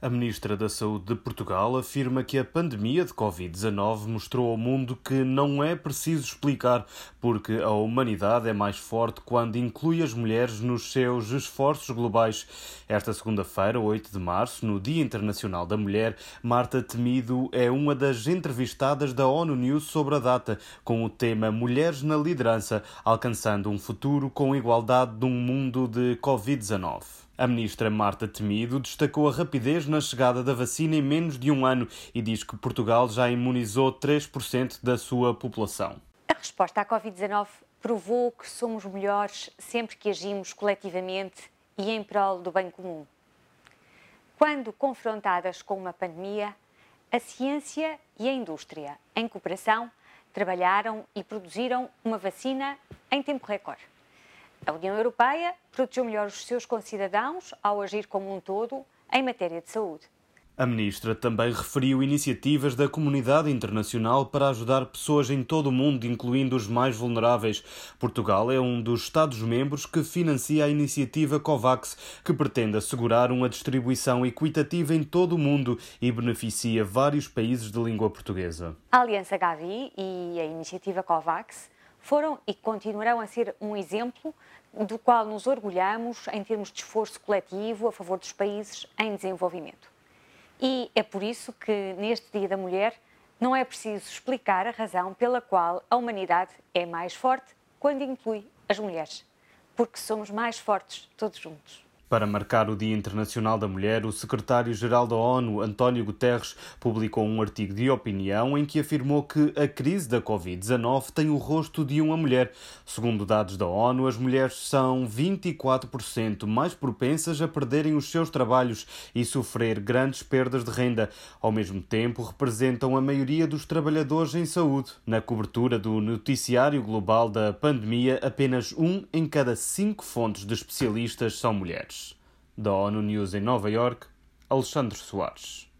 A Ministra da Saúde de Portugal afirma que a pandemia de Covid-19 mostrou ao mundo que não é preciso explicar, porque a humanidade é mais forte quando inclui as mulheres nos seus esforços globais. Esta segunda-feira, 8 de março, no Dia Internacional da Mulher, Marta Temido é uma das entrevistadas da ONU News sobre a data, com o tema Mulheres na Liderança, alcançando um futuro com igualdade num mundo de Covid-19. A ministra Marta Temido destacou a rapidez na chegada da vacina em menos de um ano e diz que Portugal já imunizou 3% da sua população. A resposta à Covid-19 provou que somos melhores sempre que agimos coletivamente e em prol do bem comum. Quando confrontadas com uma pandemia, a ciência e a indústria, em cooperação, trabalharam e produziram uma vacina em tempo recorde. A União Europeia protegeu melhor os seus concidadãos ao agir como um todo em matéria de saúde. A ministra também referiu iniciativas da comunidade internacional para ajudar pessoas em todo o mundo, incluindo os mais vulneráveis. Portugal é um dos Estados-membros que financia a iniciativa COVAX, que pretende assegurar uma distribuição equitativa em todo o mundo e beneficia vários países de língua portuguesa. A Aliança Gavi e a iniciativa COVAX foram e continuarão a ser um exemplo do qual nos orgulhamos em termos de esforço coletivo a favor dos países em desenvolvimento. E é por isso que, neste Dia da Mulher, não é preciso explicar a razão pela qual a humanidade é mais forte quando inclui as mulheres. Porque somos mais fortes todos juntos. Para marcar o Dia Internacional da Mulher, o secretário-geral da ONU, António Guterres, publicou um artigo de opinião em que afirmou que a crise da Covid-19 tem o rosto de uma mulher. Segundo dados da ONU, as mulheres são 24% mais propensas a perderem os seus trabalhos e sofrer grandes perdas de renda. Ao mesmo tempo, representam a maioria dos trabalhadores em saúde. Na cobertura do noticiário global da pandemia, apenas 1 em cada 5 fontes de especialistas são mulheres. Da ONU News em Nova Iorque, Alexandre Soares.